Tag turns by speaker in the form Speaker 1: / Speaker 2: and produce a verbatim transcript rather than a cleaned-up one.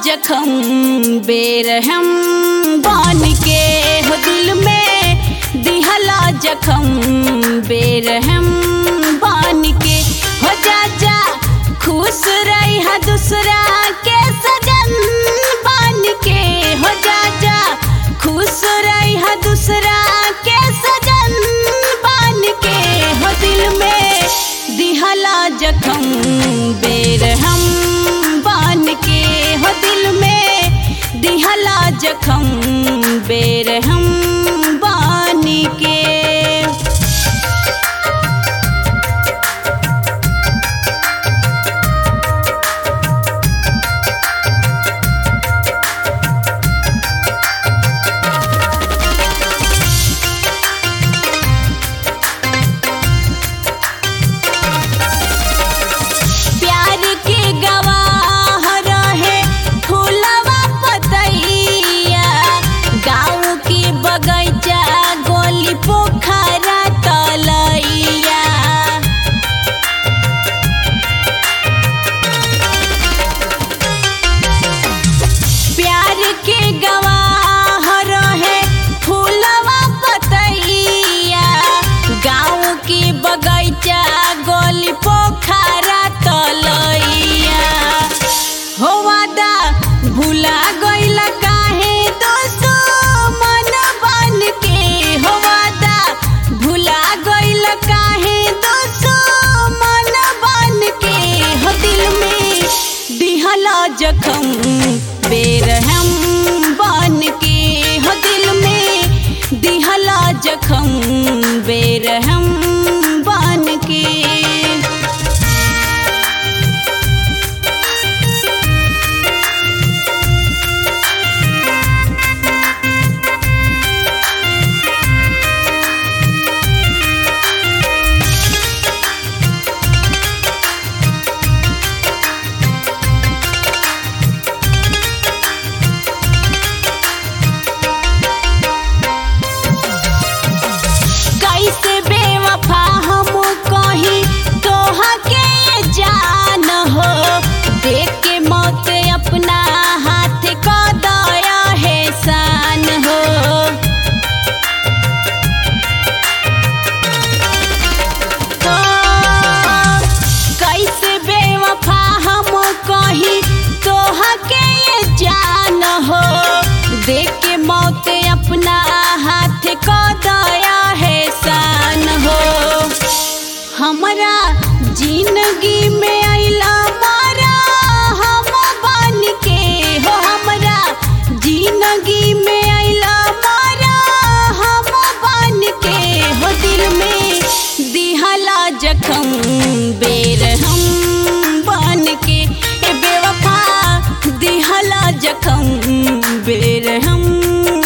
Speaker 1: जखम बेरहम बन के हो दिल में दिहला जखम बेरहम बन के हो जा जा खुश रही है दूसरा के सजन बन के हो जा जा खुश रही है दूसरा के सजन बन के हो दिल में दिहला जखम बेरहम बन के हो दिल में दिहला जखम बेरहम बन के। गोली पोखरा तलैया हो वादा भुला गइल काहे दुश्मन बन के हो वादा भुला गइल काहे दुश्मन बन के हो दिल में दिहला जखम बेरहम बन के हो दिल में दिहला जखम बेरहम बन के। देख के मौत अपना हाथ को दया है सान हो तो कैसे बेवफा हम कहीं तोहा के ये जान हो देख के मौत अपना हाथ को दया है सान हो हमारा जिंदगी में आइला जिंदगी में आइला मारा हम बन के हो दिल में दिहला जखम बेरहम बन के ए बेवफा दिहला जखम बेरहम